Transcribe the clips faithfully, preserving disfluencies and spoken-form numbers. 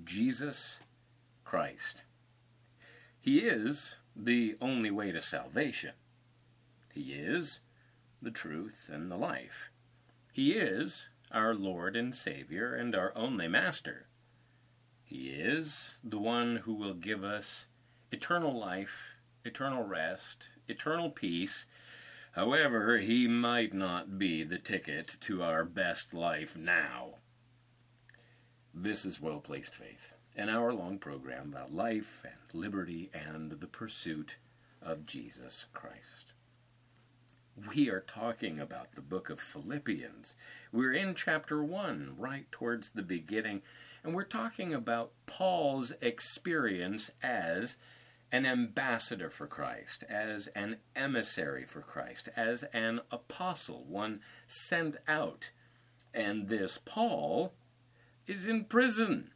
Jesus Christ. He is the only way to salvation. He is the truth and the life. He is our Lord and Savior and our only Master. He is the one who will give us eternal life, eternal rest, eternal peace. However, he might not be the ticket to our best life now. This is Well-Placed Faith, an hour-long program about life and liberty and the pursuit of Jesus Christ. We are talking about the book of Philippians. We're in chapter one, right towards the beginning, and we're talking about Paul's experience as an ambassador for Christ, as an emissary for Christ, as an apostle, one sent out. And this Paul is in prison.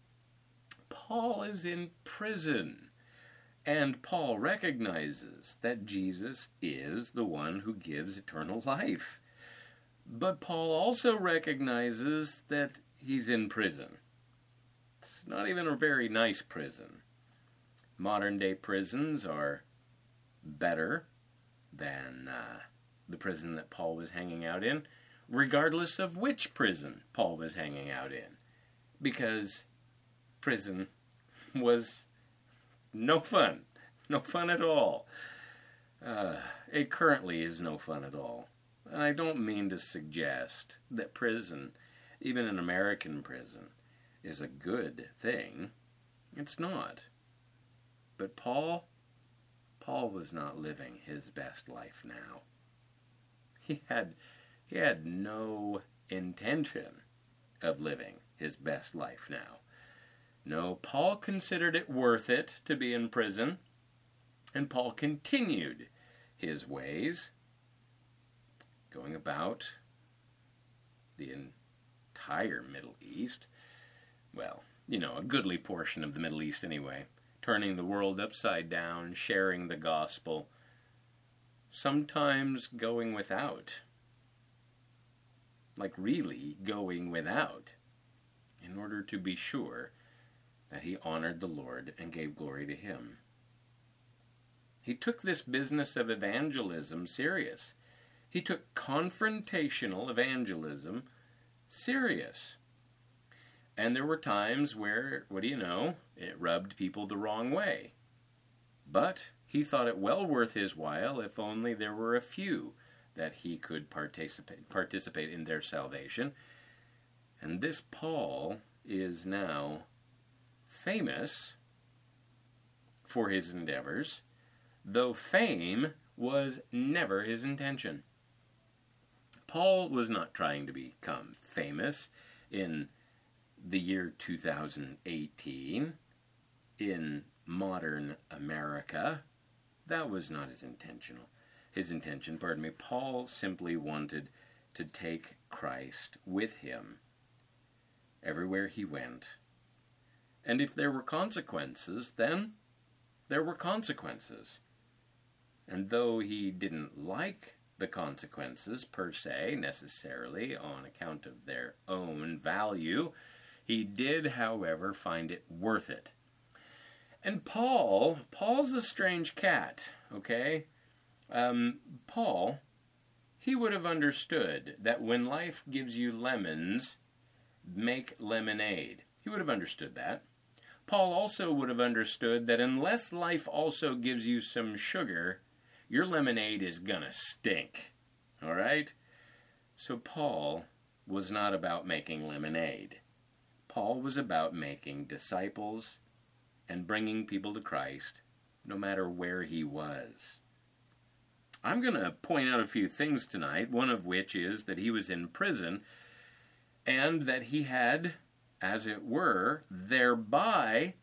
Paul is in prison. And Paul recognizes that Jesus is the one who gives eternal life. But Paul also recognizes that he's in prison. It's not even a very nice prison. Modern-day prisons are better than uh, the prison that Paul was hanging out in, regardless of which prison Paul was hanging out in, because prison was no fun, no fun at all. Uh, it currently is no fun at all. And I don't mean to suggest that prison, even an American prison, is a good thing. It's not. But Paul, Paul was not living his best life now. He had, he had no intention of living his best life now. No, Paul considered it worth it to be in prison, and Paul continued his ways, going about the entire Middle East. Well, you know, a goodly portion of the Middle East anyway. Turning the world upside down, sharing the gospel, sometimes going without. Like really going without, in order to be sure that he honored the Lord and gave glory to him. He took this business of evangelism serious. He took confrontational evangelism serious. And there were times where, what do you know, it rubbed people the wrong way. But he thought it well worth his while if only there were a few that he could participate, participate in their salvation. And this Paul is now famous for his endeavors, though fame was never his intention. Paul was not trying to become famous in the year two thousand eighteen, in modern America. That was not his intentional. His intention, pardon me, Paul simply wanted to take Christ with him everywhere he went. And if there were consequences, then there were consequences. And though he didn't like the consequences per se, necessarily, on account of their own value, he did, however, find it worth it. And Paul, Paul's a strange cat, okay? Um, Paul, he would have understood that when life gives you lemons, make lemonade. He would have understood that. Paul also would have understood that unless life also gives you some sugar, your lemonade is gonna stink, all right? So Paul was not about making lemonade. Paul was about making disciples and bringing people to Christ, no matter where he was. I'm going to point out a few things tonight, one of which is that he was in prison, and that he had, as it were, thereby,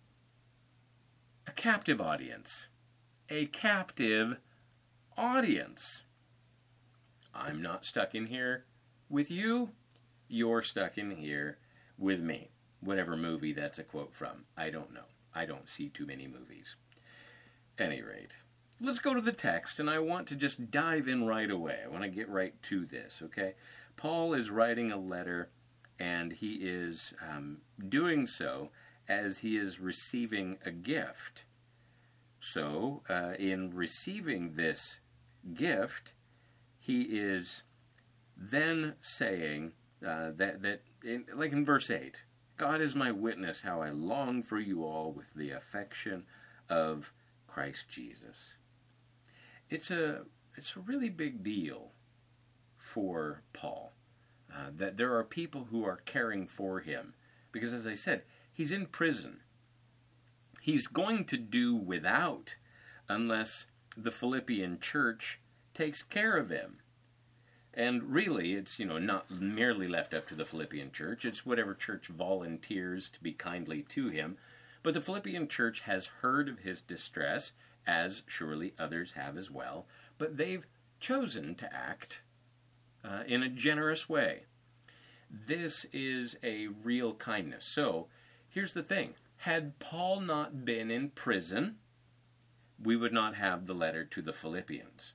a captive audience. A captive audience. I'm not stuck in here with you. You're stuck in here with me. Whatever movie that's a quote from. I don't know. I don't see too many movies. Any rate, let's go to the text, and I want to just dive in right away. I want to get right to this, okay? Paul is writing a letter and he is um, doing so as he is receiving a gift. So, uh, in receiving this gift, he is then saying uh, that, that in, like in verse eight, God is my witness how I long for you all with the affection of Christ Jesus. It's a, it's a really big deal for Paul uh, that there are people who are caring for him. Because as I said, he's in prison. He's going to do without unless the Philippian church takes care of him. And really, it's, you know, not merely left up to the Philippian church. It's whatever church volunteers to be kindly to him. But the Philippian church has heard of his distress, as surely others have as well. But they've chosen to act uh, in a generous way. This is a real kindness. So, here's the thing. Had Paul not been in prison, we would not have the letter to the Philippians.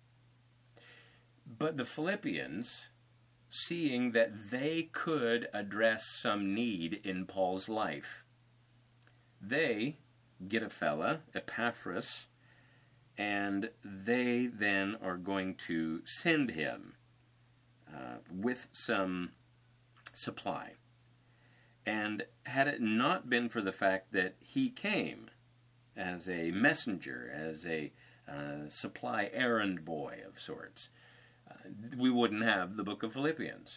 But the Philippians, seeing that they could address some need in Paul's life, they get a fella, Epaphras, and they then are going to send him uh, with some supply. And had it not been for the fact that he came as a messenger, as a uh, supply errand boy of sorts, uh, we wouldn't have the book of Philippians.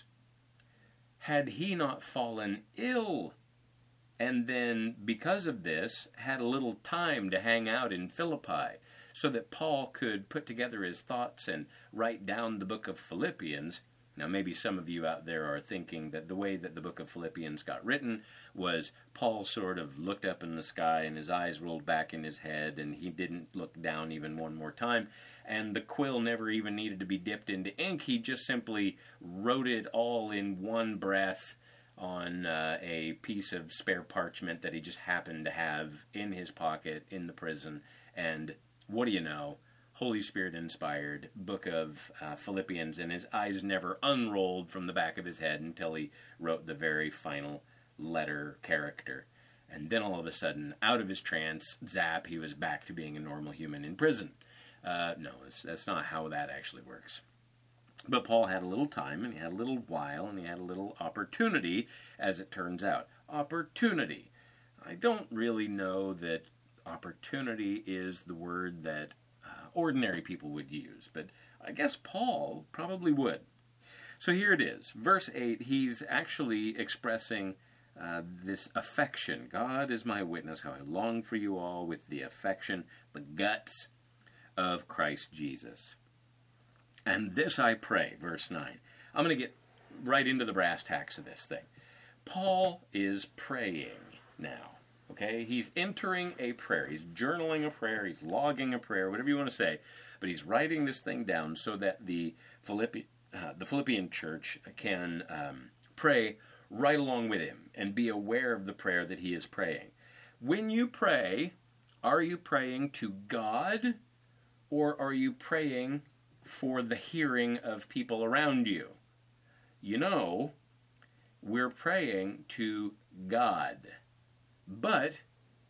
Had he not fallen ill, and then because of this had a little time to hang out in Philippi, so that Paul could put together his thoughts and write down the book of Philippians. Now, maybe some of you out there are thinking that the way that the book of Philippians got written was Paul sort of looked up in the sky and his eyes rolled back in his head and he didn't look down even one more time, and the quill never even needed to be dipped into ink. He just simply wrote it all in one breath on uh, a piece of spare parchment that he just happened to have in his pocket in the prison. And what do you know? Holy Spirit-inspired book of uh, Philippians, and his eyes never unrolled from the back of his head until he wrote the very final letter character. And then all of a sudden, out of his trance, zap, he was back to being a normal human in prison. Uh, no, that's, that's not how that actually works. But Paul had a little time, and he had a little while, and he had a little opportunity, as it turns out. Opportunity. I don't really know that opportunity is the word that ordinary people would use, but I guess Paul probably would. So here it is. Verse eight, he's actually expressing uh, this affection. God is my witness how I long for you all with the affection, the guts of Christ Jesus. And this I pray, verse nine. I'm going to get right into the brass tacks of this thing. Paul is praying now. Okay, he's entering a prayer. He's journaling a prayer. He's logging a prayer, whatever you want to say. But he's writing this thing down so that the Philippi, uh, the Philippian church can um, pray right along with him and be aware of the prayer that he is praying. When you pray, are you praying to God, or are you praying for the hearing of people around you? You know, we're praying to God. But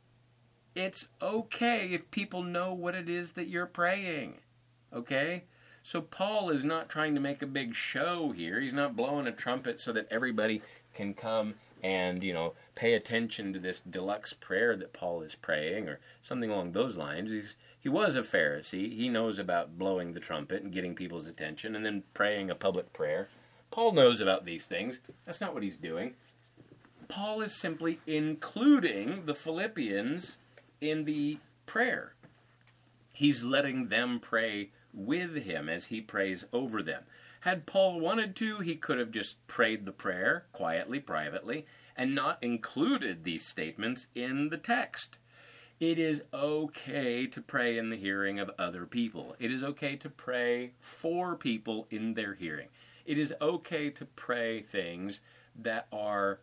it's okay if people know what it is that you're praying, okay? So Paul is not trying to make a big show here. He's not blowing a trumpet so that everybody can come and, you know, pay attention to this deluxe prayer that Paul is praying or something along those lines. He's, he was a Pharisee. He knows about blowing the trumpet and getting people's attention and then praying a public prayer. Paul knows about these things. That's not what he's doing. Paul is simply including the Philippians in the prayer. He's letting them pray with him as he prays over them. Had Paul wanted to, he could have just prayed the prayer quietly, privately, and not included these statements in the text. It is okay to pray in the hearing of other people. It is okay to pray for people in their hearing. It is okay to pray things that are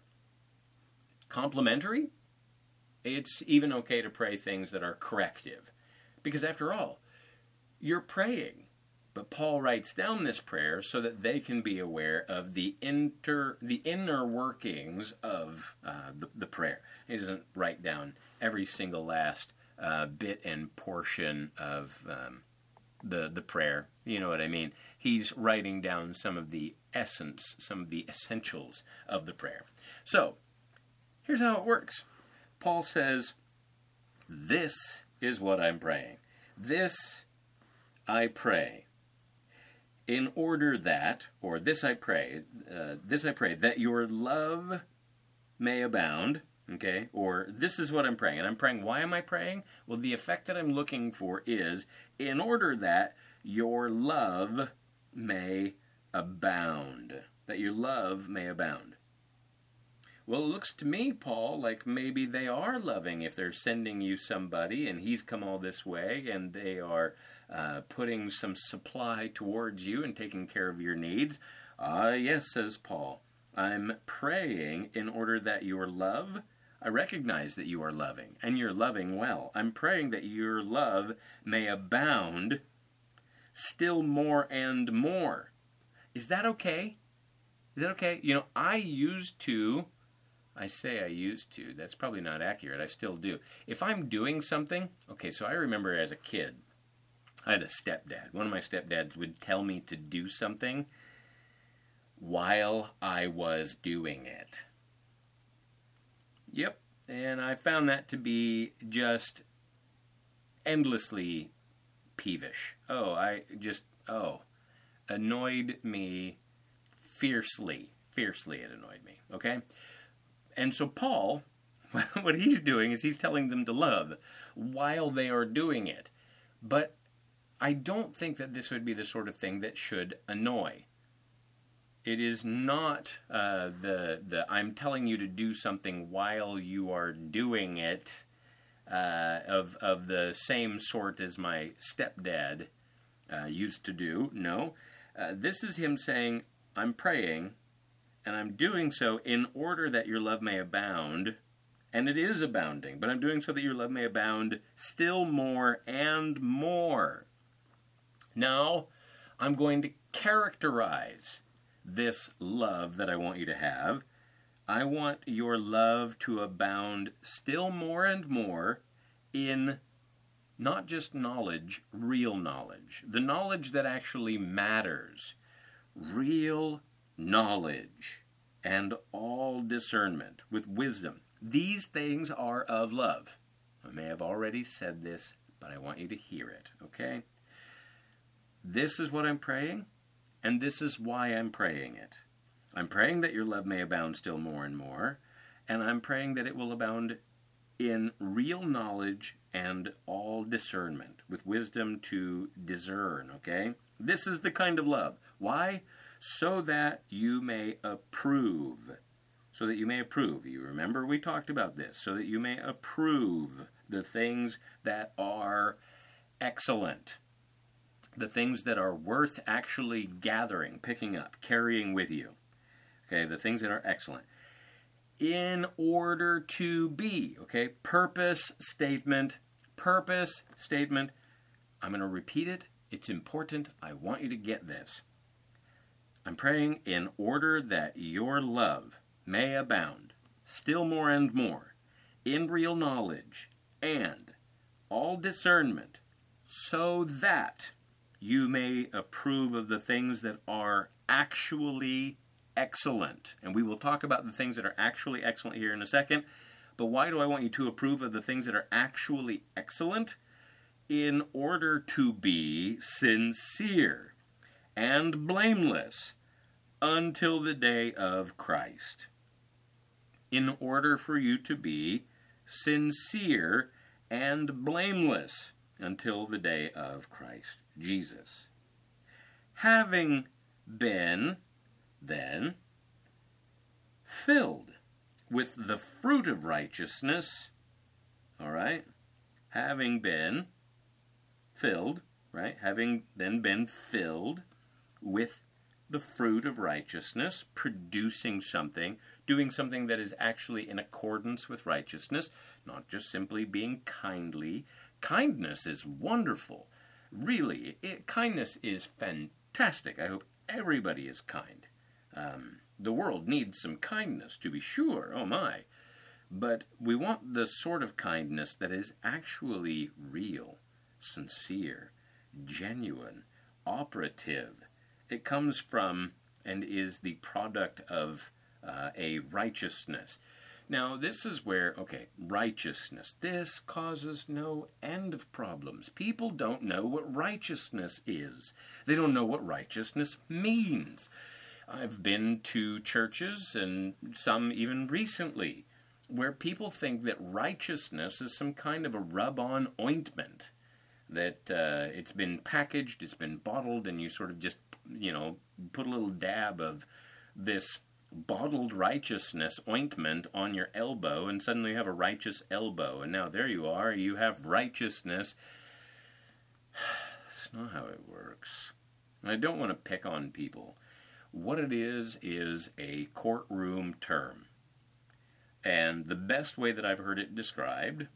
complimentary. It's even okay to pray things that are corrective. Because after all, you're praying. But Paul writes down this prayer so that they can be aware of the inter, the inner workings of uh, the, the prayer. He doesn't write down every single last uh, bit and portion of um, the the prayer. You know what I mean? He's writing down some of the essence, some of the essentials of the prayer. So, here's how it works. Paul says, "This is what I'm praying. This I pray. In order that," or this I pray, uh, this I pray, "that your love may abound," okay? Or this is what I'm praying. And I'm praying, why am I praying? Well, the effect that I'm looking for is, in order that your love may abound. That your love may abound. Well, it looks to me, Paul, like maybe they are loving if they're sending you somebody and he's come all this way and they are uh, putting some supply towards you and taking care of your needs. Ah, uh, yes, says Paul, I'm praying in order that your love, I recognize that you are loving and you're loving well. I'm praying that your love may abound still more and more. Is that okay? Is that okay? You know, I used to... I say I used to. That's probably not accurate. I still do. If I'm doing something, okay, so I remember as a kid, I had a stepdad. One of my stepdads would tell me to do something while I was doing it. Yep, and I found that to be just endlessly peevish. Oh, I just, oh, annoyed me fiercely. Fiercely it annoyed me, okay? And so Paul, what he's doing is he's telling them to love while they are doing it. But I don't think that this would be the sort of thing that should annoy. It is not uh, the, the I'm telling you to do something while you are doing it uh, of, of the same sort as my stepdad uh, used to do. No, uh, this is him saying, I'm praying, and I'm doing so in order that your love may abound, and it is abounding, but I'm doing so that your love may abound still more and more. Now, I'm going to characterize this love that I want you to have. I want your love to abound still more and more in not just knowledge, real knowledge. The knowledge that actually matters. Real knowledge and all discernment with wisdom. These things are of love. I may have already said this, but I want you to hear it, okay? This is what I'm praying, and this is why I'm praying it. I'm praying that your love may abound still more and more, and I'm praying that it will abound in real knowledge and all discernment, with wisdom to discern, okay? This is the kind of love. Why? So that you may approve. So that you may approve. You remember we talked about this. So that you may approve the things that are excellent. The things that are worth actually gathering, picking up, carrying with you. Okay, the things that are excellent. In order to be, okay, purpose statement, purpose statement. I'm going to repeat it. It's important. I want you to get this. I'm praying in order that your love may abound still more and more in real knowledge and all discernment, so that you may approve of the things that are actually excellent. And we will talk about the things that are actually excellent here in a second. But why do I want you to approve of the things that are actually excellent? In order to be sincere and blameless until the day of Christ. In order for you to be sincere and blameless until the day of Christ Jesus. Having been, then, filled with the fruit of righteousness, all right? Having been filled, right? Having then been filled with the fruit of righteousness, producing something, doing something that is actually in accordance with righteousness, not just simply being kindly. Kindness is wonderful. really, it, kindness is fantastic. I hope everybody is kind. Um, the world needs some kindness, to be sure. Oh my. But we want the sort of kindness that is actually real, sincere, genuine, operative. It comes from and is the product of uh, a righteousness. Now, this is where, okay, righteousness. This causes no end of problems. People don't know what righteousness is. They don't know what righteousness means. I've been to churches, and some even recently, where people think that righteousness is some kind of a rub-on ointment, that uh, it's been packaged, it's been bottled, and you sort of just, you know, put a little dab of this bottled righteousness ointment on your elbow, and suddenly you have a righteous elbow, and now there you are, you have righteousness. That's not how it works. And I don't want to pick on people. What it is, is a courtroom term. And the best way that I've heard it described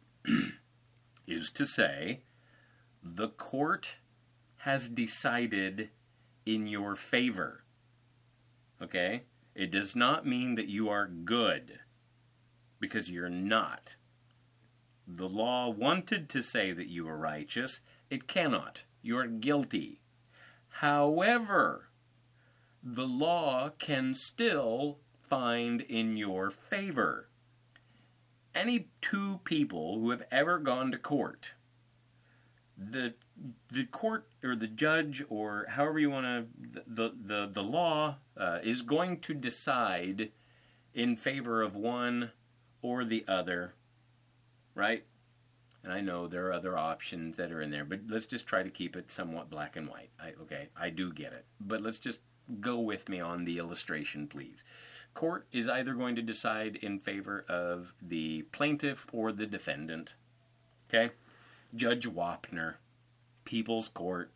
is to say, the court has decided in your favor. Okay? It does not mean that you are good, because you're not. The law wanted to say that you are righteous. It cannot. You are guilty. However, the law can still find in your favor. Any two people who have ever gone to court, the the court or the judge or however you want to, the the the law uh, is going to decide in favor of one or the other, right? And I know there are other options that are in there, but let's just try to keep it somewhat black and white. I, okay, I do get it, but let's just go with me on the illustration, please. Court is either going to decide in favor of the plaintiff or the defendant. Okay? Judge Wapner, People's Court.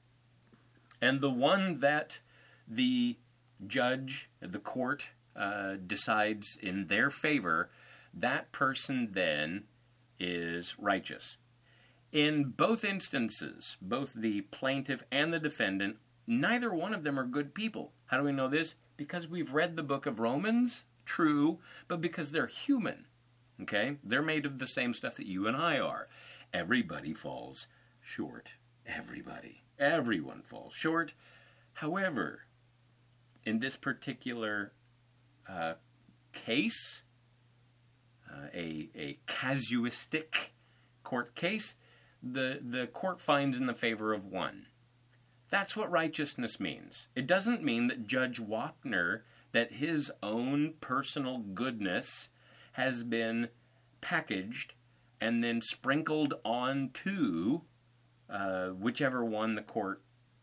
And the one that the judge, the court, uh, decides in their favor, that person then is righteous. In both instances, both the plaintiff and the defendant, neither one of them are good people. How do we know this? Because we've read the book of Romans, true, but because they're human, okay? They're made of the same stuff that you and I are. Everybody falls short. Everybody. Everyone falls short. However, in this particular uh, case, uh, a, a casuistic court case, the, the court finds in the favor of one. That's what righteousness means. It doesn't mean that Judge Wapner, that his own personal goodness has been packaged and then sprinkled onto uh, whichever one the court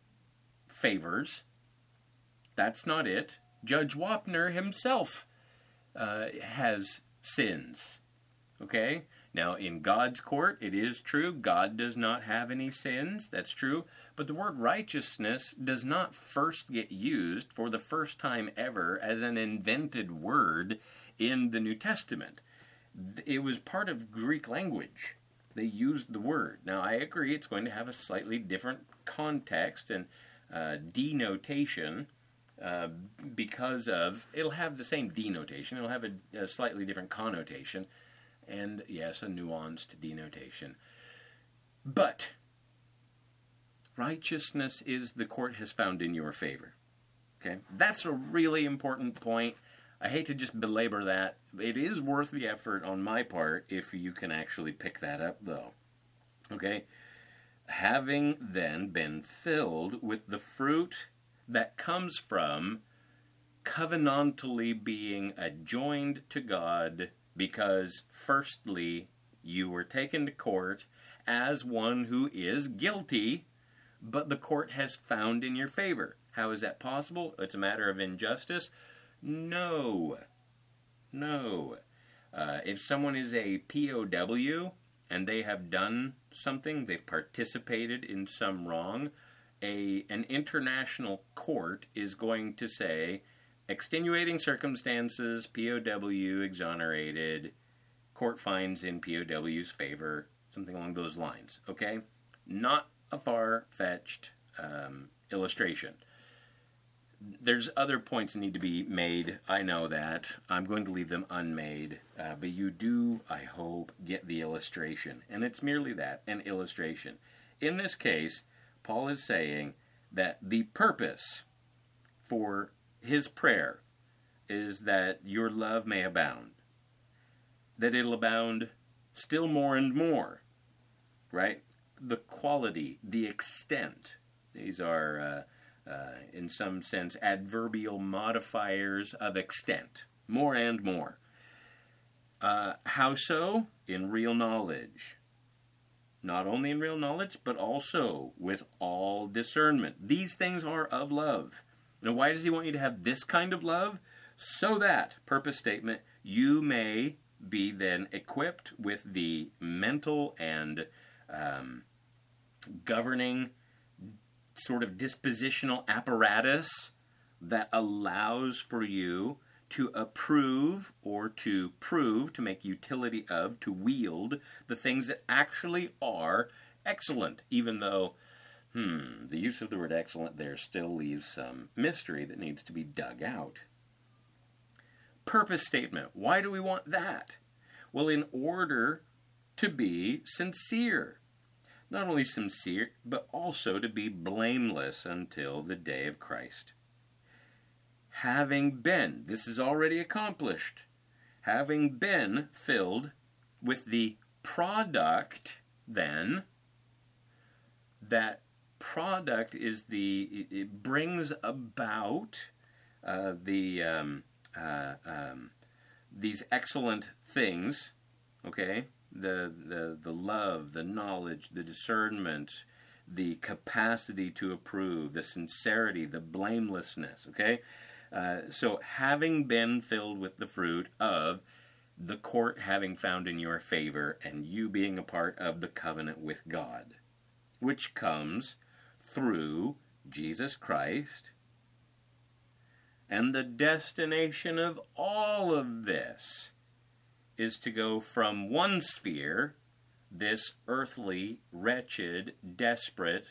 favors. That's not it. Judge Wapner himself uh, has sins. Okay? Now, in God's court, it is true, God does not have any sins. That's true. But the word righteousness does not first get used for the first time ever as an invented word in the New Testament. It was part of Greek language. They used the word. Now, I agree it's going to have a slightly different context and uh, denotation uh, because of, it'll have the same denotation, it'll have a, a slightly different connotation, and yes, a nuanced denotation. But righteousness is the court has found in your favor. Okay? That's a really important point. I hate to just belabor that. It is worth the effort on my part if you can actually pick that up, though. Okay? Having then been filled with the fruit that comes from covenantally being adjoined to God, because firstly, you were taken to court as one who is guilty, but the court has found in your favor. How is that possible? It's a matter of injustice? No. No. Uh, if someone is a P O W and they have done something, they've participated in some wrong, a an international court is going to say, extenuating circumstances, P O W exonerated, court finds in P O W's favor, something along those lines, okay? Not a far-fetched um, illustration. There's other points that need to be made. I know that. I'm going to leave them unmade. Uh, but you do, I hope, get the illustration. And it's merely that, an illustration. In this case, Paul is saying that the purpose for his prayer is that your love may abound. That it'll abound still more and more. Right? The quality, the extent. These are... Uh, Uh, in some sense, adverbial modifiers of extent. More and more. Uh, how so? In real knowledge. Not only in real knowledge, but also with all discernment. These things are of love. Now, why does he want you to have this kind of love? So that, purpose statement, you may be then equipped with the mental and um, governing sort of dispositional apparatus that allows for you to approve or to prove, to make utility of, to wield the things that actually are excellent, even though, hmm, the use of the word excellent there still leaves some mystery that needs to be dug out. Purpose statement. Why do we want that? Well, in order to be sincere. Not only sincere, but also to be blameless until the day of Christ. Having been, this is already accomplished, having been filled with the product, then, that product is the, it brings about uh, the um, uh, um, these excellent things, okay? The, the the love, the knowledge, the discernment, the capacity to approve, the sincerity, the blamelessness, okay? Uh, so having been filled with the fruit of the court having found in your favor and you being a part of the covenant with God, which comes through Jesus Christ. And the destination of all of this is to go from one sphere, this earthly, wretched, desperate,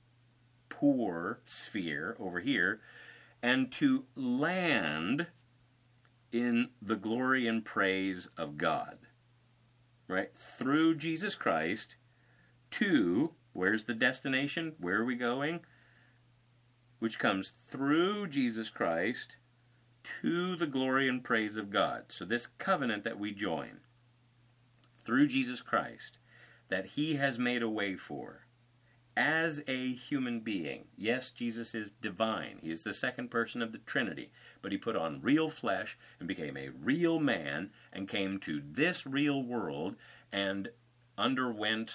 poor sphere over here, and to land in the glory and praise of God. Right? Through Jesus Christ to, where's the destination? Where are we going? Which comes through Jesus Christ to the glory and praise of God. So this covenant that we join through Jesus Christ, that he has made a way for, as a human being. Yes, Jesus is divine. He is the second person of the Trinity, but he put on real flesh and became a real man and came to this real world and underwent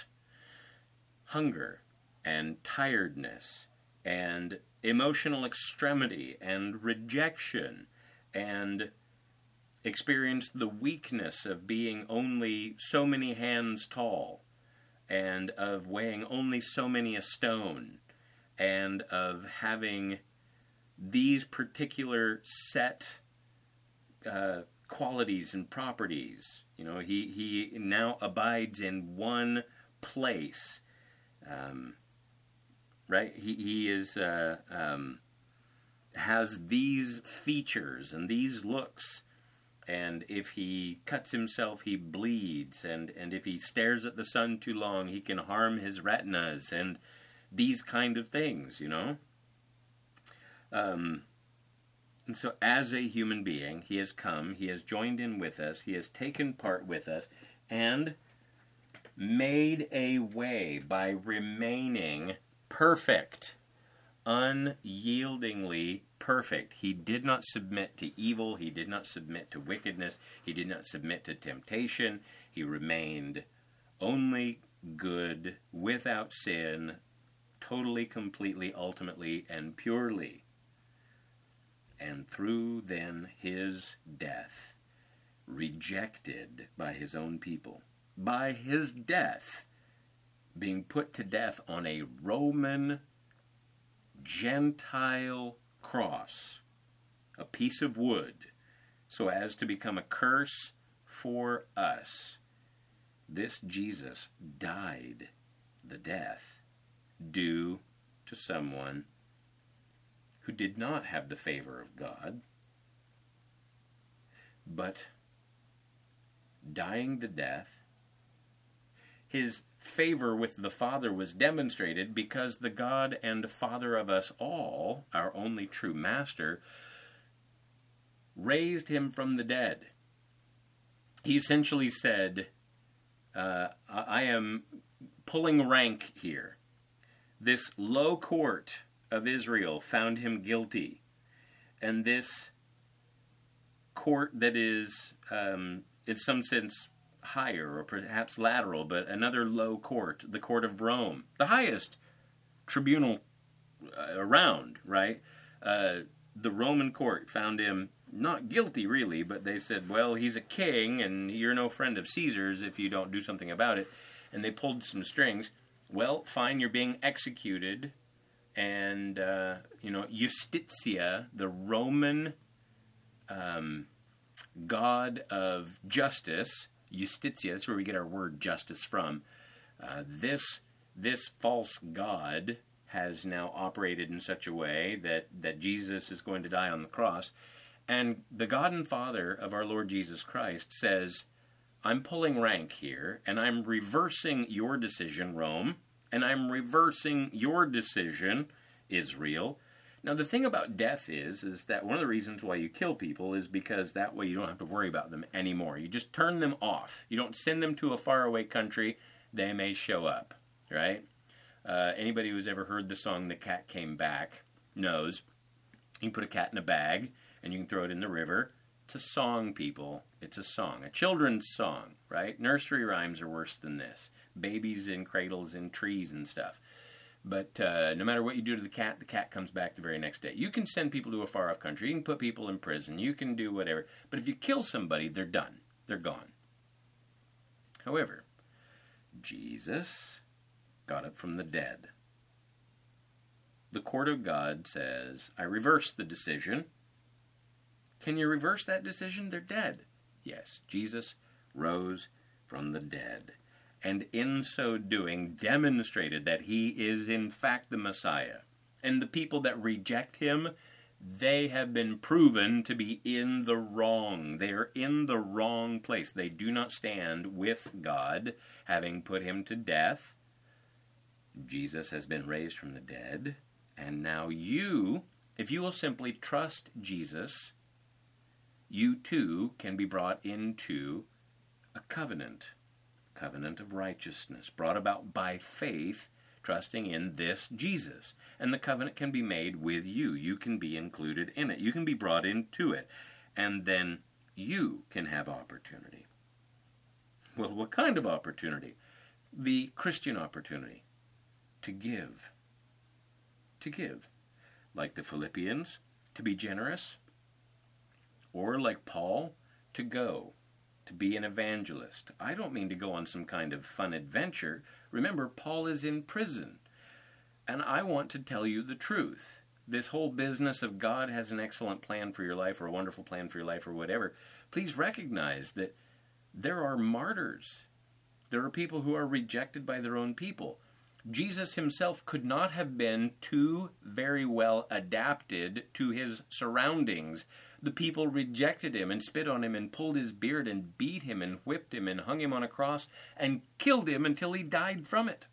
hunger and tiredness and emotional extremity and rejection, and experienced the weakness of being only so many hands tall, and of weighing only so many a stone, and of having these particular set uh, qualities and properties. You know, he, he now abides in one place. Um, right? He, he is... Uh, um, has these features and these looks, and if he cuts himself, he bleeds, and, and if he stares at the sun too long, he can harm his retinas, and these kind of things, you know? Um, and so as a human being, he has come, he has joined in with us, he has taken part with us, and made a way by remaining perfect. Unyieldingly perfect. He did not submit to evil. He did not submit to wickedness. He did not submit to temptation. He remained only good, without sin, totally, completely, ultimately, and purely. And through then his death, rejected by his own people, by his death, being put to death on a Roman Gentile cross, a piece of wood, so as to become a curse for us. This Jesus died the death do to someone who did not have the favor of God, but dying the death, his favor with the Father was demonstrated because the God and Father of us all, our only true Master, raised him from the dead. He essentially said, uh, I am pulling rank here. This low court of Israel found him guilty, and this court that is, um, in some sense, higher or perhaps lateral, but another low court, the court of Rome, the highest tribunal uh, around, right? Uh, the Roman court found him not guilty, really, but they said, well, he's a king, and you're no friend of Caesar's if you don't do something about it. And they pulled some strings. Well, fine, you're being executed. And, uh, you know, Justitia, the Roman um, god of justice, Justitia, that's where we get our word justice from. Uh, this this false god has now operated in such a way that, that Jesus is going to die on the cross. And the God and Father of our Lord Jesus Christ says, I'm pulling rank here, and I'm reversing your decision, Rome, and I'm reversing your decision, Israel. Now, the thing about death is, is that one of the reasons why you kill people is because that way you don't have to worry about them anymore. You just turn them off. You don't send them to a faraway country. They may show up, right? Uh, anybody who's ever heard the song The Cat Came Back knows you can put a cat in a bag and you can throw it in the river. It's a song, people. It's a song. A children's song, right? Nursery rhymes are worse than this. Babies in cradles in trees and stuff. But uh, no matter what you do to the cat, the cat comes back the very next day. You can send people to a far-off country. You can put people in prison. You can do whatever. But if you kill somebody, they're done. They're gone. However, Jesus got up from the dead. The court of God says, I reverse the decision. Can you reverse that decision? They're dead. Yes, Jesus rose from the dead, and in so doing demonstrated that he is in fact the Messiah. And the people that reject him, they have been proven to be in the wrong. They are in the wrong place. They do not stand with God, having put him to death. Jesus has been raised from the dead, and now you, if you will simply trust Jesus, you too can be brought into a covenant, covenant of righteousness, brought about by faith, trusting in this Jesus. And the covenant can be made with you. You can be included in it. You can be brought into it. And then you can have opportunity. Well, what kind of opportunity? The Christian opportunity. To give. To give. Like the Philippians, to be generous. Or like Paul, to go. To be an evangelist. I don't mean to go on some kind of fun adventure. Remember, Paul is in prison. And I want to tell you the truth. This whole business of God has an excellent plan for your life or a wonderful plan for your life or whatever, please recognize that there are martyrs. There are people who are rejected by their own people. Jesus himself could not have been too very well adapted to his surroundings. The people rejected him and spit on him and pulled his beard and beat him and whipped him and hung him on a cross and killed him until he died from it.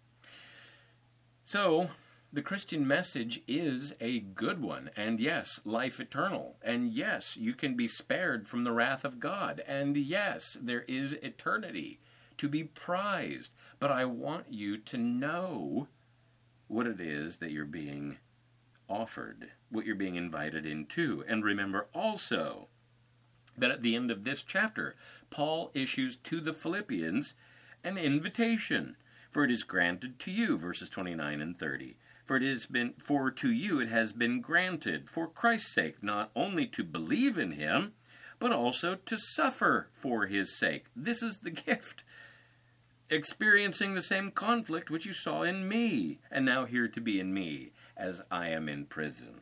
So, the Christian message is a good one, and yes, life eternal, and yes, you can be spared from the wrath of God, and yes, there is eternity to be prized, but I want you to know what it is that you're being offered, what you're being invited into. And remember also that at the end of this chapter, Paul issues to the Philippians an invitation. For it is granted to you, verses twenty-nine and thirty. For it has been, for to you it has been granted, for Christ's sake, not only to believe in him, but also to suffer for his sake. This is the gift. Experiencing the same conflict which you saw in me, and now here to be in me, as I am in prison.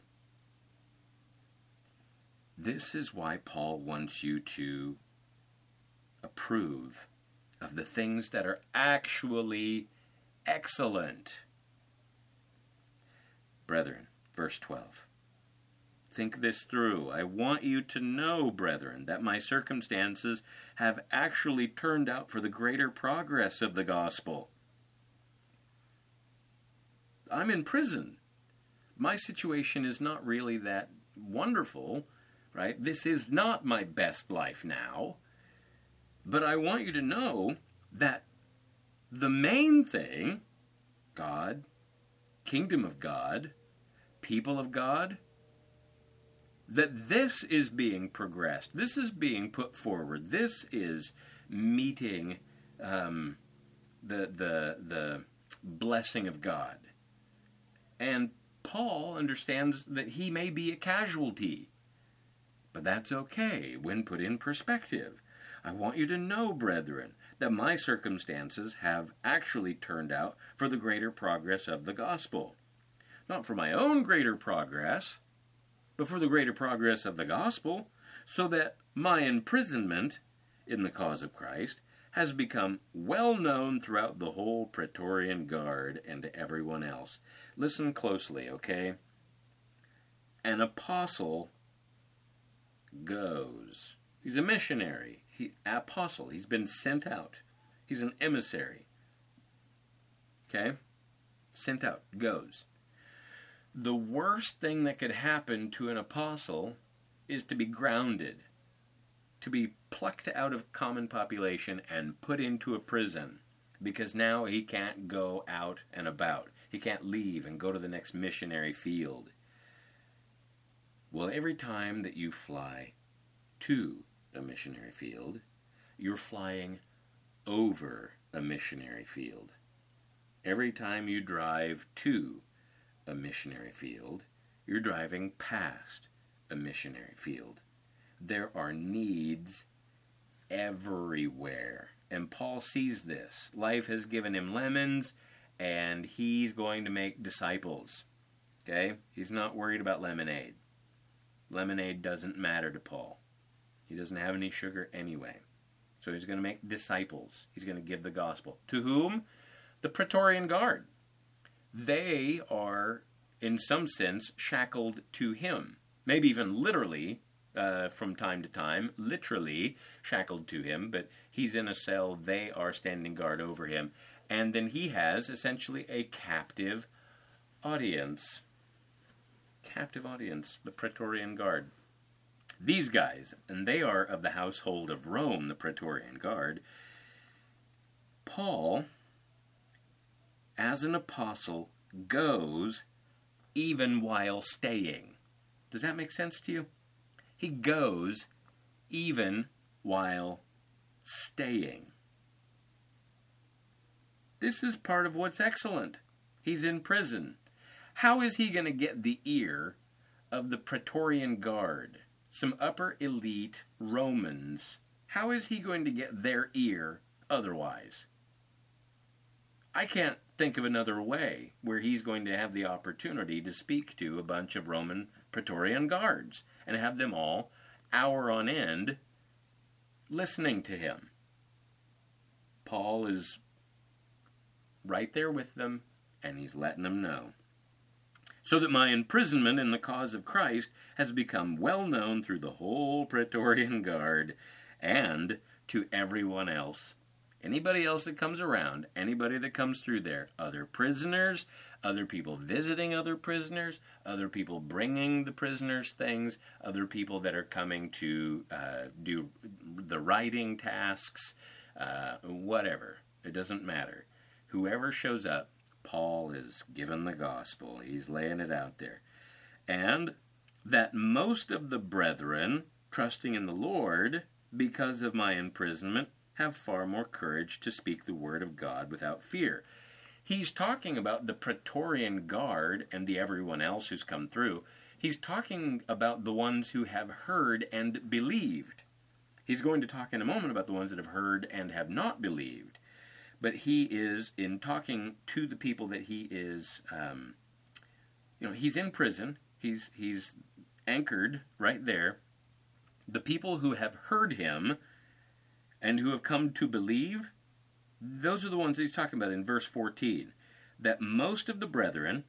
This is why Paul wants you to approve of the things that are actually excellent. Brethren, verse twelve. Think this through. I want you to know, brethren, that my circumstances have actually turned out for the greater progress of the gospel. I'm in prison. My situation is not really that wonderful, right? This is not my best life now. But I want you to know that the main thing, God, kingdom of God, people of God, that this is being progressed. This is being put forward. This is meeting um, the, the, the blessing of God. And Paul understands that he may be a casualty, but that's okay when put in perspective. I want you to know, brethren, that my circumstances have actually turned out for the greater progress of the gospel. Not for my own greater progress, but for the greater progress of the gospel, so that my imprisonment in the cause of Christ has become well known throughout the whole Praetorian Guard and to everyone else. Listen closely, okay? An apostle goes. He's a missionary. He, apostle. He's been sent out. He's an emissary. Okay? Sent out. Goes. The worst thing that could happen to an apostle is to be grounded, to be plucked out of common population and put into a prison, because now he can't go out and about. He can't leave and go to the next missionary field. Well, every time that you fly to a missionary field, you're flying over a missionary field. Every time you drive to a missionary field, you're driving past a missionary field. There are needs everywhere. And Paul sees this. Life has given him lemons, and he's going to make disciples. Okay? He's not worried about lemonade. Lemonade doesn't matter to Paul. He doesn't have any sugar anyway. So he's going to make disciples. He's going to give the gospel. To whom? The Praetorian Guard. They are, in some sense, shackled to him. Maybe even literally, uh, from time to time, literally shackled to him, but he's in a cell, they are standing guard over him. And then he has, essentially, a captive audience. Captive audience, the Praetorian Guard. These guys, and they are of the household of Rome, the Praetorian Guard. Paul, as an apostle, goes even while staying. Does that make sense to you? He goes even while staying. This is part of what's excellent. He's in prison. How is he going to get the ear of the Praetorian Guard, some upper elite Romans? How is he going to get their ear otherwise? I can't think of another way where he's going to have the opportunity to speak to a bunch of Roman Praetorian Guards and have them all, hour on end, listening to him. Paul is right there with them, and he's letting them know. So that my imprisonment in the cause of Christ has become well known through the whole Praetorian Guard and to everyone else. Anybody else that comes around, anybody that comes through there, other prisoners, other people visiting other prisoners, other people bringing the prisoners things, other people that are coming to uh, do the writing tasks, uh, whatever. It doesn't matter. Whoever shows up, Paul is given the gospel. He's laying it out there. And that most of the brethren, trusting in the Lord, because of my imprisonment, have far more courage to speak the word of God without fear. He's talking about the Praetorian Guard and the everyone else who's come through. He's talking about the ones who have heard and believed. He's going to talk in a moment about the ones that have heard and have not believed. But he is, in talking to the people that he is, um, you know, he's in prison. He's he's anchored right there. The people who have heard him and who have come to believe, those are the ones he's talking about in verse fourteen. That most of the brethren,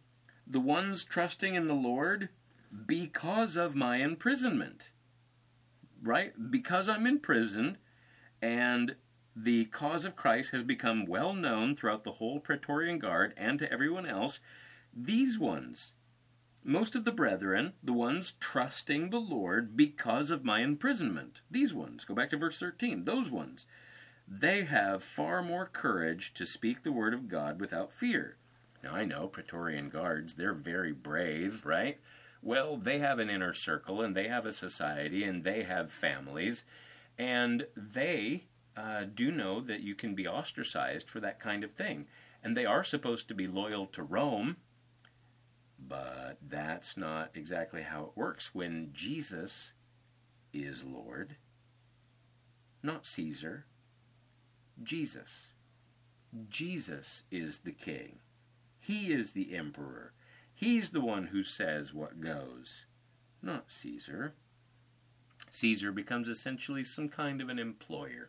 the ones trusting in the Lord because of my imprisonment. Right? Because I'm in prison, and the cause of Christ has become well known throughout the whole Praetorian Guard and to everyone else, these ones, most of the brethren, the ones trusting the Lord because of my imprisonment, these ones, go back to verse thirteen, those ones, they have far more courage to speak the word of God without fear. Now I know Praetorian Guards, they're very brave, right? Well, they have an inner circle, and they have a society, and they have families, and they uh, do know that you can be ostracized for that kind of thing. And they are supposed to be loyal to Rome, but that's not exactly how it works when Jesus is Lord, not Caesar. Jesus. Jesus is the king. He is the emperor. He's the one who says what goes, not Caesar. Caesar becomes essentially some kind of an employer.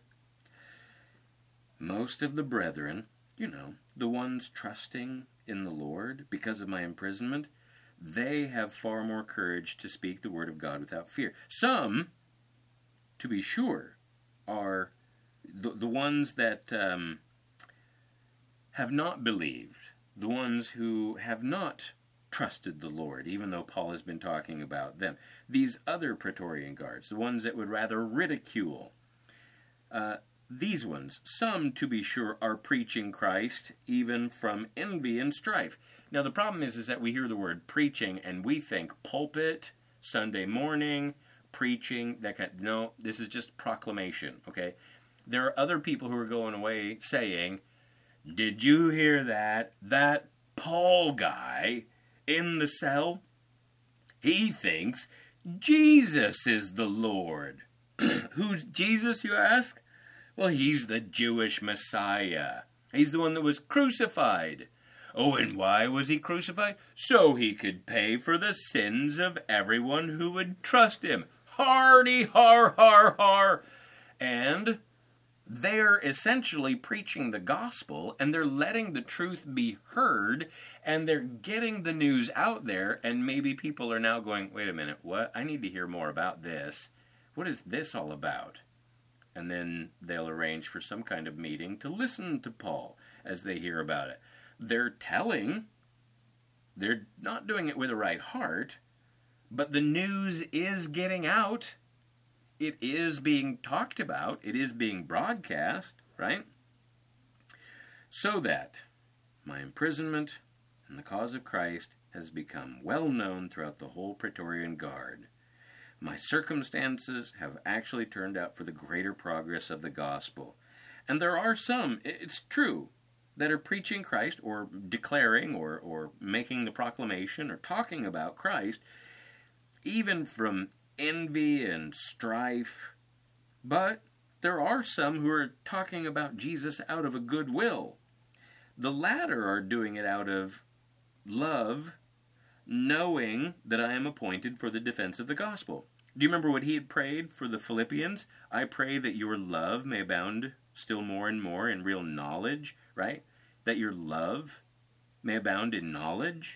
Most of the brethren, you know, the ones trusting in the Lord because of my imprisonment, they have far more courage to speak the word of God without fear. Some, to be sure, are the, the ones that um, have not believed, the ones who have not trusted the Lord, even though Paul has been talking about them. These other Praetorian Guards, the ones that would rather ridicule, uh, these ones, some, to be sure, are preaching Christ even from envy and strife. Now, the problem is, is that we hear the word preaching and we think pulpit, Sunday morning, preaching, that kind of, no, this is just proclamation, okay? There are other people who are going away saying, did you hear that? That Paul guy in the cell, he thinks Jesus is the Lord. Who's Jesus, you ask? Well, he's the Jewish Messiah. He's the one that was crucified. Oh, and why was he crucified? So he could pay for the sins of everyone who would trust him. Hardy, har, har, har. And they're essentially preaching the gospel, and they're letting the truth be heard, and they're getting the news out there, and maybe people are now going, wait a minute, what? I need to hear more about this. What is this all about? And then they'll arrange for some kind of meeting to listen to Paul as they hear about it. They're telling, they're not doing it with a right heart, but the news is getting out. It is being talked about. It is being broadcast, right? So that my imprisonment in the cause of Christ has become well known throughout the whole Praetorian Guard. My circumstances have actually turned out for the greater progress of the gospel. And there are some, it's true, that are preaching Christ or declaring or, or making the proclamation or talking about Christ, even from envy and strife. But there are some who are talking about Jesus out of a good will. The latter are doing it out of love, knowing that I am appointed for the defense of the gospel. Do you remember what he had prayed for the Philippians? I pray that your love may abound still more and more in real knowledge, right? That your love may abound in knowledge.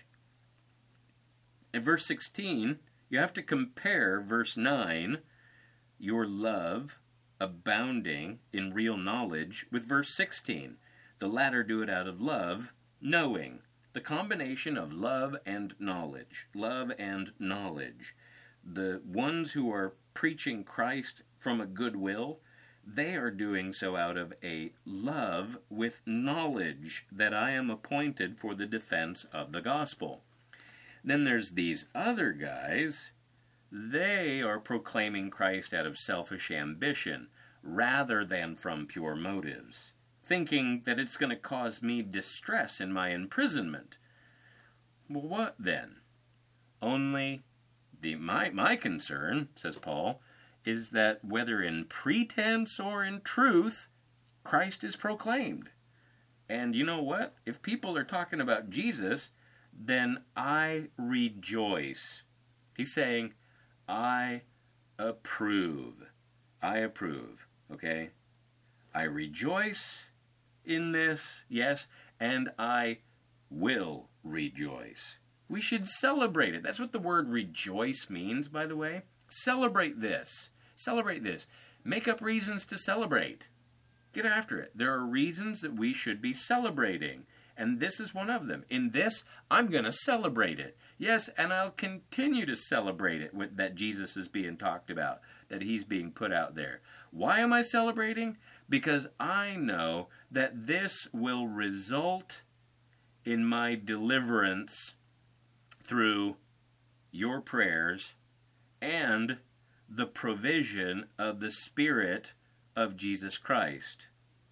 In verse sixteen, you have to compare verse nine, your love abounding in real knowledge, with verse sixteen. The latter do it out of love, knowing. The combination of love and knowledge. Love and knowledge. The ones who are preaching Christ from a good will, they are doing so out of a love with knowledge that I am appointed for the defense of the gospel. Then there's these other guys. They are proclaiming Christ out of selfish ambition rather than from pure motives, thinking that it's going to cause me distress in my imprisonment. Well, what then? Only the my my concern, says Paul, is that whether in pretense or in truth, Christ is proclaimed. And you know what? If people are talking about Jesus, then I rejoice. He's saying, I approve. I approve, okay? I rejoice in this, yes, and I will rejoice. We should celebrate it. That's what the word rejoice means, by the way. Celebrate this. Celebrate this. Make up reasons to celebrate. Get after it. There are reasons that we should be celebrating, and this is one of them. In this, I'm going to celebrate it. Yes, and I'll continue to celebrate it with, that Jesus is being talked about, that he's being put out there. Why am I celebrating? Because I know that this will result in my deliverance through your prayers and the provision of the Spirit of Jesus Christ.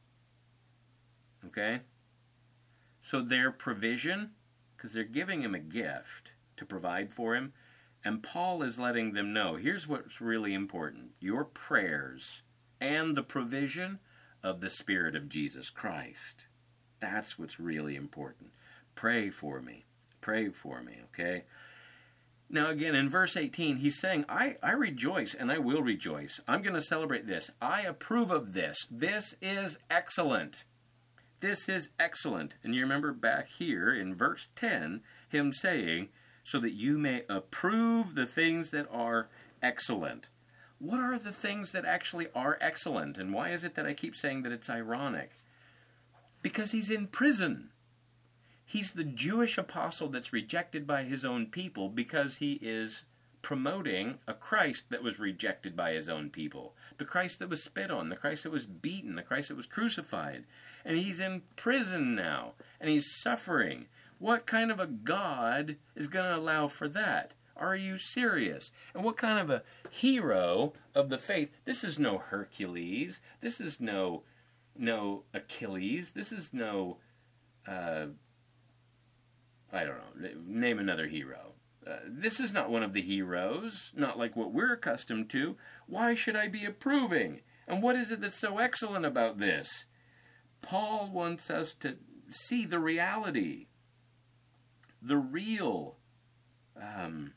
Okay? So their provision, because they're giving him a gift to provide for him, and Paul is letting them know, here's what's really important. Your prayers and the provision of the Spirit of Jesus Christ. That's what's really important. Pray for me. Pray for me, okay? Now again, in verse eighteen, he's saying, I, I rejoice and I will rejoice. I'm going to celebrate this. I approve of this. This is excellent. This is excellent. And you remember back here in verse ten, him saying, so that you may approve the things that are excellent. What are the things that actually are excellent? And why is it that I keep saying that it's ironic? Because he's in prison. He's the Jewish apostle that's rejected by his own people because he is promoting a Christ that was rejected by his own people. The Christ that was spit on, the Christ that was beaten, the Christ that was crucified. And he's in prison now, and he's suffering. What kind of a God is going to allow for that? Are you serious? And what kind of a hero of the faith? This is no Hercules. This is no no Achilles. This is no, uh, I don't know, name another hero. Uh, this is not one of the heroes, not like what we're accustomed to. Why should I be approving? And what is it that's so excellent about this? Paul wants us to see the reality, the real um,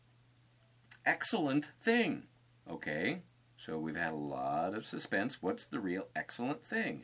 excellent thing. Okay, so we've had a lot of suspense. What's the real excellent thing?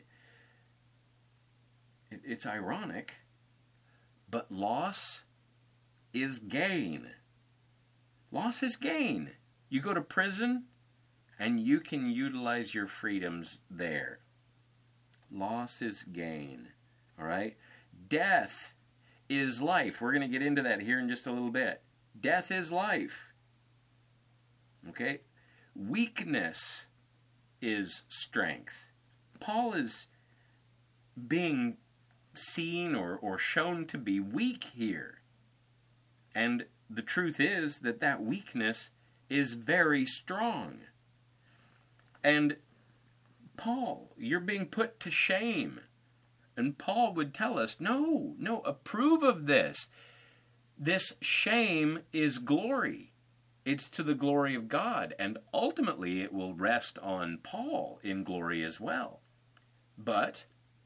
It, it's ironic, but loss is gain. Loss is gain. You go to prison, and you can utilize your freedoms there. Loss is gain. All right? Death is life. We're going to get into that here in just a little bit. Death is life. Okay? Weakness is strength. Paul is being seen or, or shown to be weak here. And the truth is that that weakness is very strong. And Paul, you're being put to shame. And Paul would tell us, no, no, approve of this. This shame is glory. It's to the glory of God. And ultimately it will rest on Paul in glory as well. But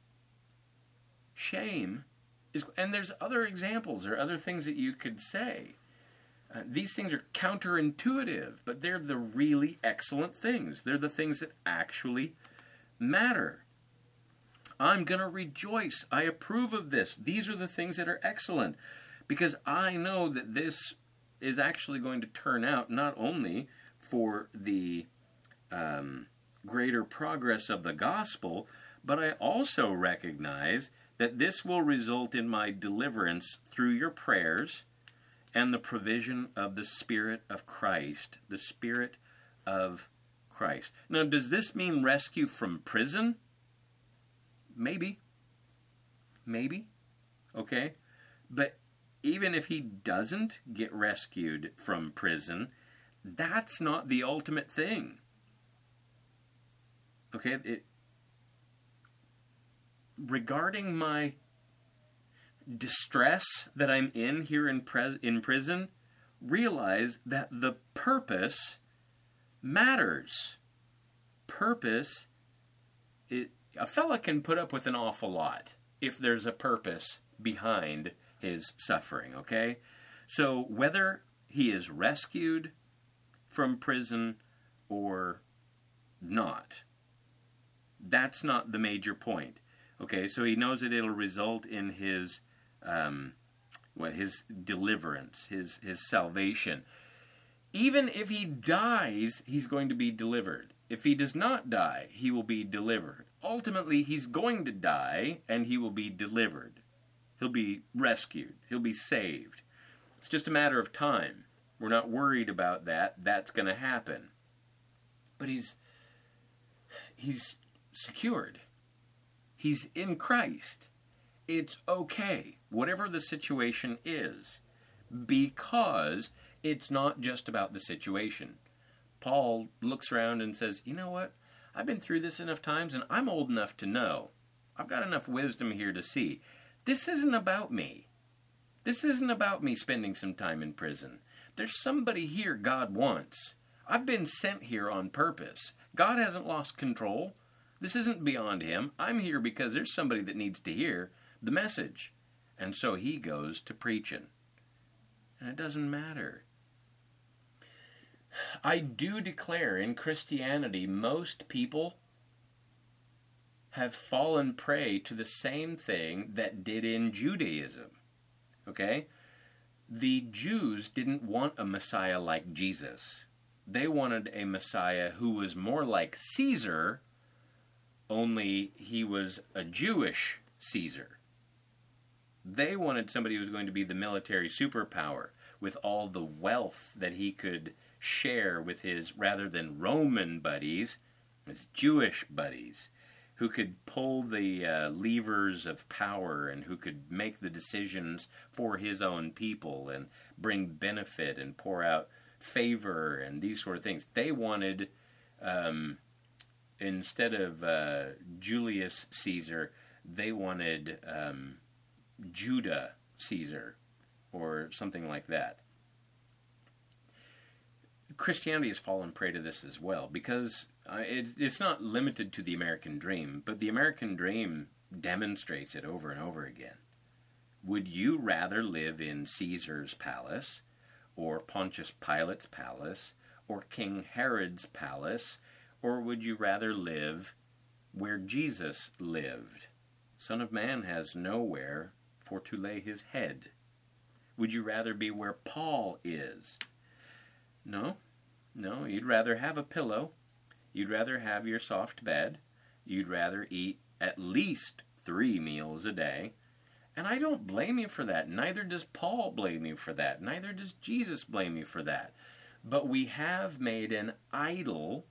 shame is, and there's other examples or other things that you could say. Uh, these things are counterintuitive, but they're the really excellent things. They're the things that actually matter. I'm going to rejoice. I approve of this. These are the things that are excellent, because I know that this is actually going to turn out not only for the um, greater progress of the gospel, but I also recognize that this will result in my deliverance through your prayers and the provision of the Spirit of Christ, the Spirit of Christ. Now, does this mean rescue from prison? Maybe. Maybe. Okay? But even if he doesn't get rescued from prison, that's not the ultimate thing. Okay? It, regarding my distress that I'm in here in, pres- in prison, realize that the purpose matters. Purpose, it, a fella can put up with an awful lot if there's a purpose behind his suffering, okay? So whether he is rescued from prison or not, that's not the major point. Okay, so he knows that it'll result in his um, what his deliverance, his his salvation. Even if he dies, he's going to be delivered. If he does not die, he will be delivered. Ultimately, he's going to die, and he will be delivered. He'll be rescued. He'll be saved. It's just a matter of time. We're not worried about that. That's going to happen. But he's he's secured. He's in Christ. It's okay, whatever the situation is, because it's not just about the situation. Paul looks around and says, you know what? I've been through this enough times, and I'm old enough to know. I've got enough wisdom here to see. This isn't about me. This isn't about me spending some time in prison. There's somebody here God wants. I've been sent here on purpose. God hasn't lost control. This isn't beyond him. I'm here because there's somebody that needs to hear the message. And so he goes to preaching. And it doesn't matter. I do declare in Christianity, most people have fallen prey to the same thing that did in Judaism. Okay? The Jews didn't want a Messiah like Jesus. They wanted a Messiah who was more like Caesar, only he was a Jewish Caesar. They wanted somebody who was going to be the military superpower with all the wealth that he could share with his, rather than Roman buddies, his Jewish buddies, who could pull the uh, levers of power and who could make the decisions for his own people and bring benefit and pour out favor and these sort of things. They wanted, um, instead of uh, Julius Caesar, they wanted um, Judah Caesar or something like that. Christianity has fallen prey to this as well, because uh, it's, it's not limited to the American dream, but the American dream demonstrates it over and over again. Would you rather live in Caesar's palace, or Pontius Pilate's palace, or King Herod's palace, or would you rather live where Jesus lived? Son of Man has nowhere for to lay his head. Would you rather be where Paul is? No. No, you'd rather have a pillow. You'd rather have your soft bed. You'd rather eat at least three meals a day. And I don't blame you for that. Neither does Paul blame you for that. Neither does Jesus blame you for that. But we have made an idol,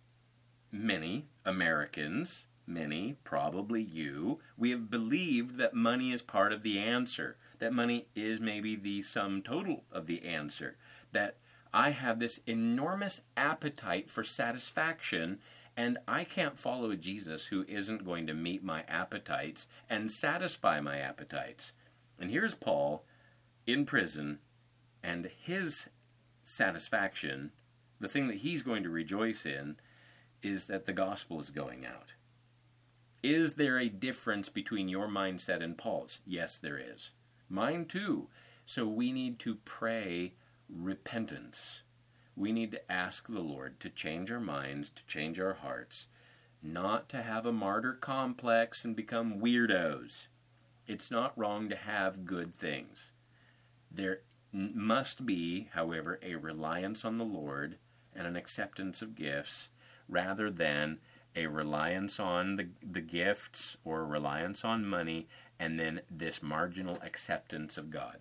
many Americans, many, probably you, we have believed that money is part of the answer. That money is maybe the sum total of the answer. That I have this enormous appetite for satisfaction, and I can't follow a Jesus who isn't going to meet my appetites and satisfy my appetites. And here's Paul in prison, and his satisfaction, the thing that he's going to rejoice in, is that the gospel is going out. Is there a difference between your mindset and Paul's? Yes, there is. Mine too. So we need to pray repentance. We need to ask the Lord to change our minds, to change our hearts, not to have a martyr complex and become weirdos. It's not wrong to have good things. There must be, however, a reliance on the Lord and an acceptance of gifts rather than a reliance on the, the gifts or a reliance on money and then this marginal acceptance of God.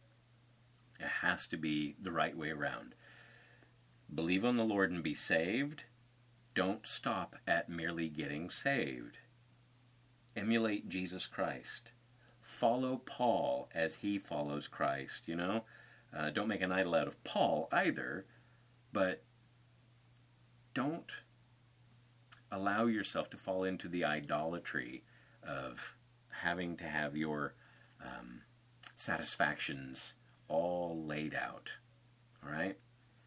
It has to be the right way around. Believe on the Lord and be saved. Don't stop at merely getting saved. Emulate Jesus Christ. Follow Paul as he follows Christ, you know. Uh, don't make an idol out of Paul either, but don't allow yourself to fall into the idolatry of having to have your um, satisfactions all laid out. All right?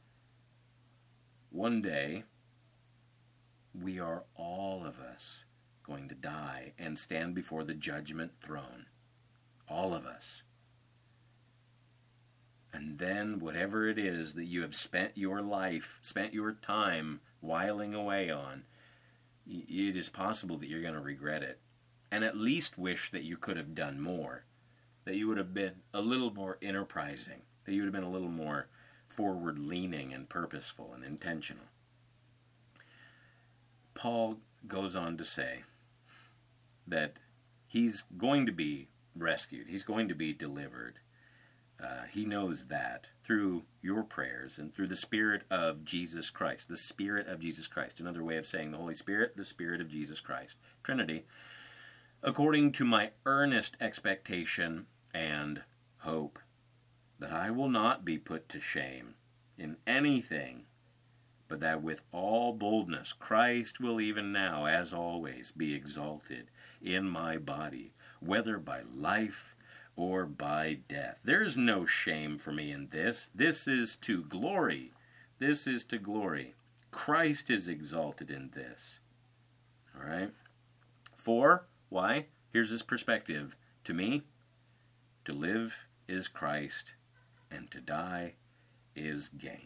One day, we are all of us going to die and stand before the judgment throne. All of us. And then whatever it is that you have spent your life, spent your time whiling away on, it is possible that you're going to regret it. And at least wish that you could have done more. that you would have been a little more enterprising, that you would have been a little more forward-leaning and purposeful and intentional. Paul goes on to say that he's going to be rescued. He's going to be delivered. Uh, he knows that through your prayers and through the Spirit of Jesus Christ. The Spirit of Jesus Christ. Another way of saying the Holy Spirit, the Spirit of Jesus Christ. Trinity. According to my earnest expectation and hope that I will not be put to shame in anything, but that with all boldness Christ will even now, as always, be exalted in my body, whether by life or by death. There is no shame for me in this. This is to glory. This is to glory. Christ is exalted in this. All right? For, why? Here's his perspective. To me, to live is Christ, and to die is gain.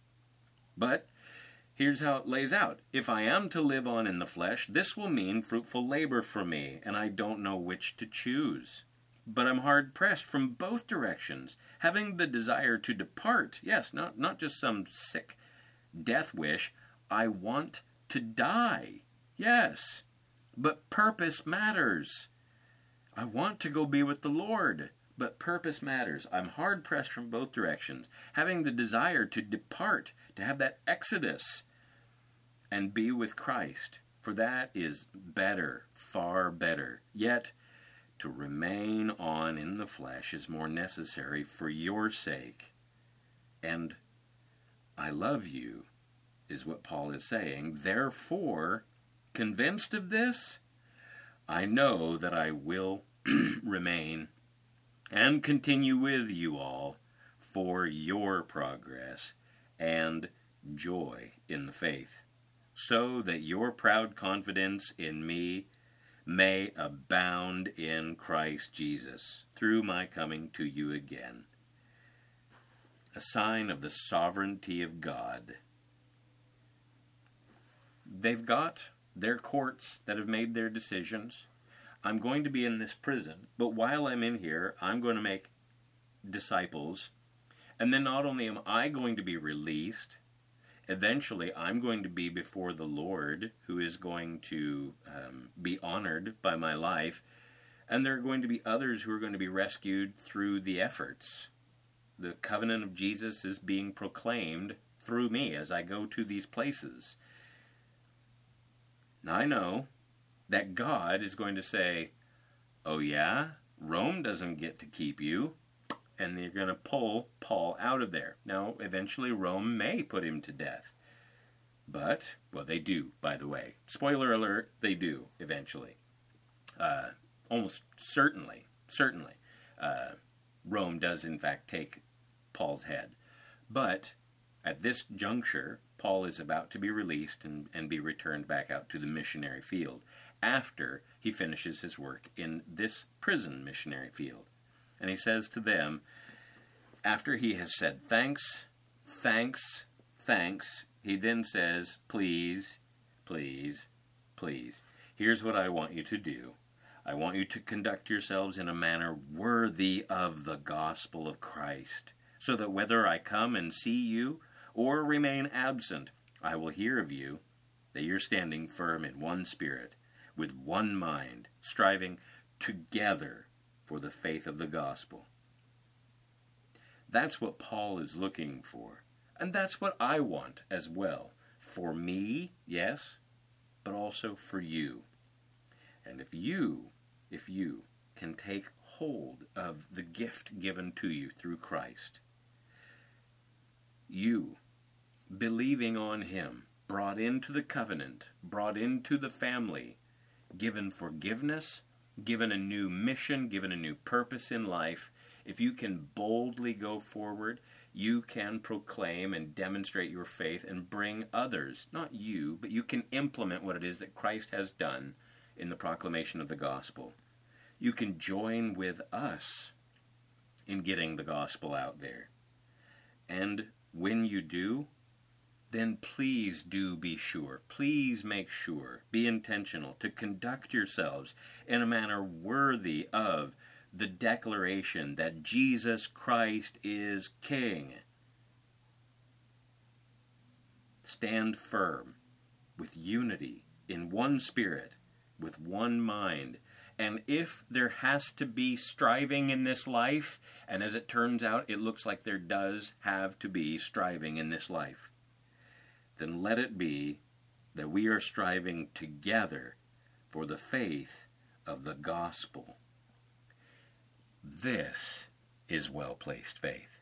But here's how it lays out. If I am to live on in the flesh, this will mean fruitful labor for me, and I don't know which to choose. But I'm hard-pressed from both directions, having the desire to depart. Yes, not, not just some sick death wish. I want to die. Yes, but purpose matters. I want to go be with the Lord, but purpose matters. I'm hard-pressed from both directions, having the desire to depart, to have that exodus, and be with Christ. For that is better, far better. Yet, to remain on in the flesh is more necessary for your sake. And I love you, is what Paul is saying. Therefore, convinced of this, I know that I will remain and continue with you all for your progress and joy in the faith, so that your proud confidence in me may abound in Christ Jesus through my coming to you again. A sign of the sovereignty of God. They've got their courts that have made their decisions. I'm going to be in this prison, but while I'm in here, I'm going to make disciples. And then not only am I going to be released, eventually I'm going to be before the Lord, who is going to um, be honored by my life. And there are going to be others who are going to be rescued through the efforts. The covenant of Jesus is being proclaimed through me as I go to these places. Now I know that God is going to say, oh yeah, Rome doesn't get to keep you, and they're going to pull Paul out of there. Now, eventually Rome may put him to death. But, well, they do, by the way. Spoiler alert, they do, eventually. Uh, almost certainly, certainly, uh, Rome does in fact take Paul's head. But, at this juncture, Paul is about to be released and, and be returned back out to the missionary field after he finishes his work in this prison missionary field. And he says to them, after he has said thanks, thanks, thanks, he then says, please, please, please, here's what I want you to do. I want you to conduct yourselves in a manner worthy of the gospel of Christ, so that whether I come and see you or remain absent, I will hear of you, that you're standing firm in one spirit, with one mind, striving together for the faith of the gospel. That's what Paul is looking for. And that's what I want as well. For me, yes, but also for you. And if you, if you can take hold of the gift given to you through Christ, you, believing on him, brought into the covenant, brought into the family, given forgiveness, given a new mission, given a new purpose in life, if you can boldly go forward, you can proclaim and demonstrate your faith and bring others, not you, but you can implement what it is that Christ has done in the proclamation of the gospel. You can join with us in getting the gospel out there. And when you do, then please do be sure, please make sure, be intentional to conduct yourselves in a manner worthy of the declaration that Jesus Christ is King. Stand firm, with unity, in one spirit, with one mind. And if there has to be striving in this life, and as it turns out, it looks like there does have to be striving in this life, then let it be that we are striving together for the faith of the gospel. This is well-placed faith.